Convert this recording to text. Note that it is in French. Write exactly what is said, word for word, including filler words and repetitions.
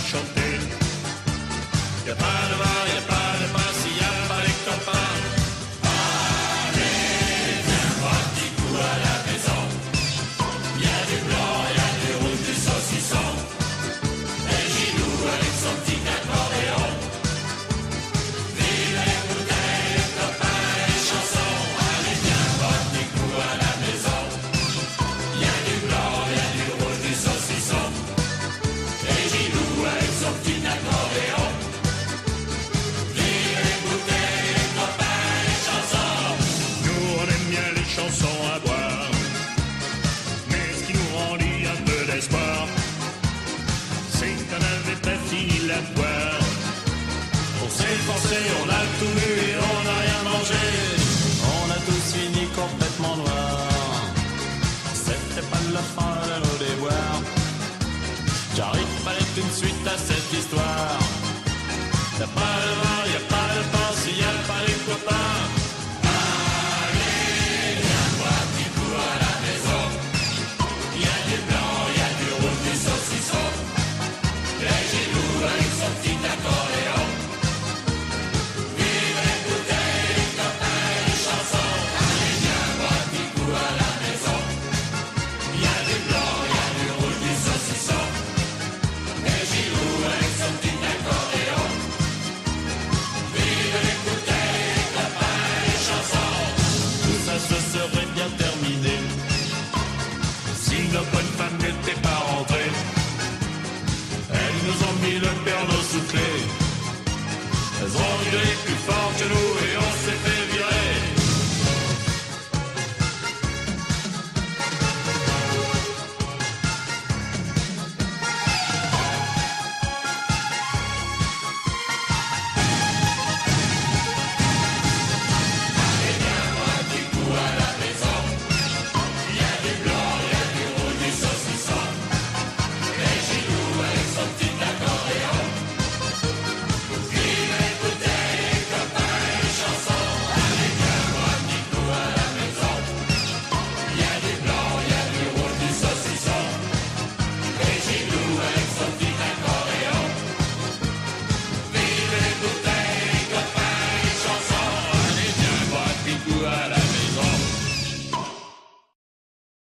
chanter. Y'a pas de bar, y'a pas de pain, s'il y a pas les copains. Allez, viens voir petit coup à la maison. Y'a du blanc, y'a du rouge, du saucisson. Et Gilou avec son petit accordéon. Vive les bouteilles, les copains, les chansons. Allez, viens voir petit coup à la maison. Y'a du blanc, y'a du rouge, du saucisson. Et Gilou avec son petit accordéon. Vive les bouteilles, les copains, les chansons. Nous on aime bien les chansons à boire. Mais ce qui nous rendit un peu d'espoir, c'est qu'on avait pas fini la boire. On s'est forcé, on a tout bu et on n'a rien mangé. On a tous fini complètement noir. C'était pas la fin de nos déboires. J'arrive pas une suite à cette histoire. Y'a pas de vin, y'a pas de pain, s'il y a pas les copains. Allez, viens voir petit coup à la maison. Y'a du blanc, y'a du rouge, du saucisson. Et Gilou avec son petit accordéon. Vive les bouteilles, les copains, les chansons. Allez, viens voir petit coup à la maison. Y'a du blanc, y'a du rouge, du saucisson. Et Gilou avec son petit accordéon. Vive les bouteilles, les copains, les chansons. Tout ça se serait bien terminé Si nos bonnes femmes n'étaient pas rentrées, elles nous ont mis le perno sous clé. Elles ont gueulé plus